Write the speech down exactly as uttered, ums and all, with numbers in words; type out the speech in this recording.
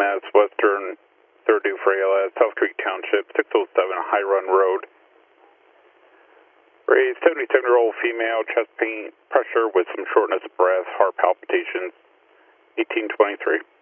S, Western third due for A L S, South Creek Township, six oh seven High Run Road. For a seventy-seven-year-old female, chest pain, pressure with some shortness of breath, heart palpitations, eighteen twenty-three.